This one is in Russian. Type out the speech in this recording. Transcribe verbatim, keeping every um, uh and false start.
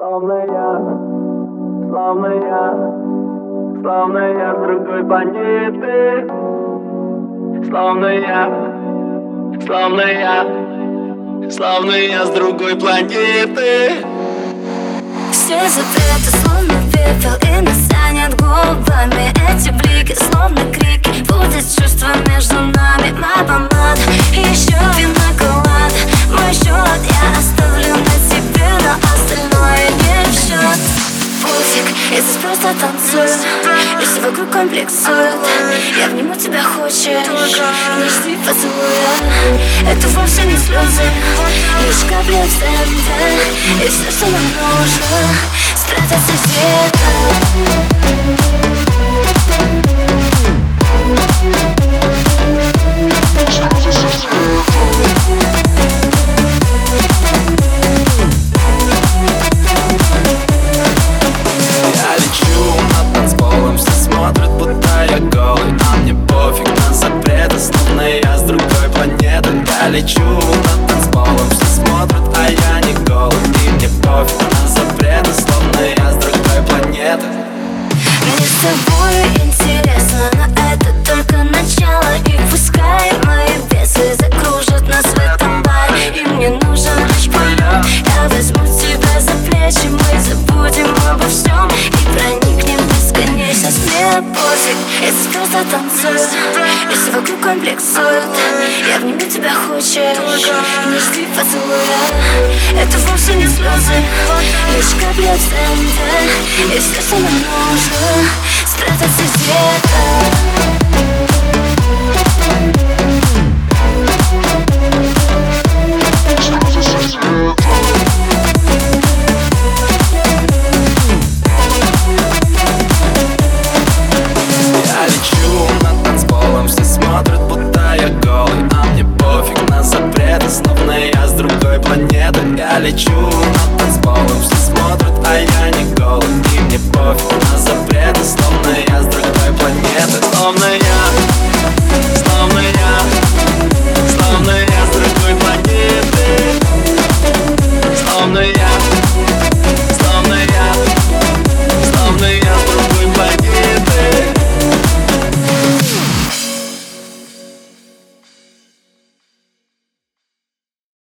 Словно я, словно я, словно я с другой планеты. Словно я, словно я, словно я с другой планеты. Все запреты словно пепел, и нас тянет губами. Эти блики словно крики, будет чувство между нами. Моя помада, еще пинаколада. Мой счет я оставлю на тебе, но остальное не в счет. Пофиг, я здесь просто танцую, и все вокруг комплексуют. Я обниму тебя, хочешь, не жди поцелуя. Это вовсе не слезы, лишь капли абсента. И все, что нам нужно, спрятаться где-то. Я лечу над танцполом, все смотрят, а я не голый. И мне пофиг на запреты, словно я с другой планеты. Мне с тобой интересно, но это только начало. И пускай мои бесы закружат нас в этом баре. И мне нужен лишь полет, я возьму тебя за плечи. Мы забудем обо всем и проникнем в бесконечность. Мне пофиг, я здесь просто танцую, и все вокруг комплексуют. Я обниму тебя, хочешь, не жди поцелуя. Это вовсе не слезы, лишь капли абсента. И все, что нам нужно, спрятаться где-то. Я лечу над танцполом, все смотрят, а я не голый. И мне пофиг на запреты, словно я с другой планеты. Словно я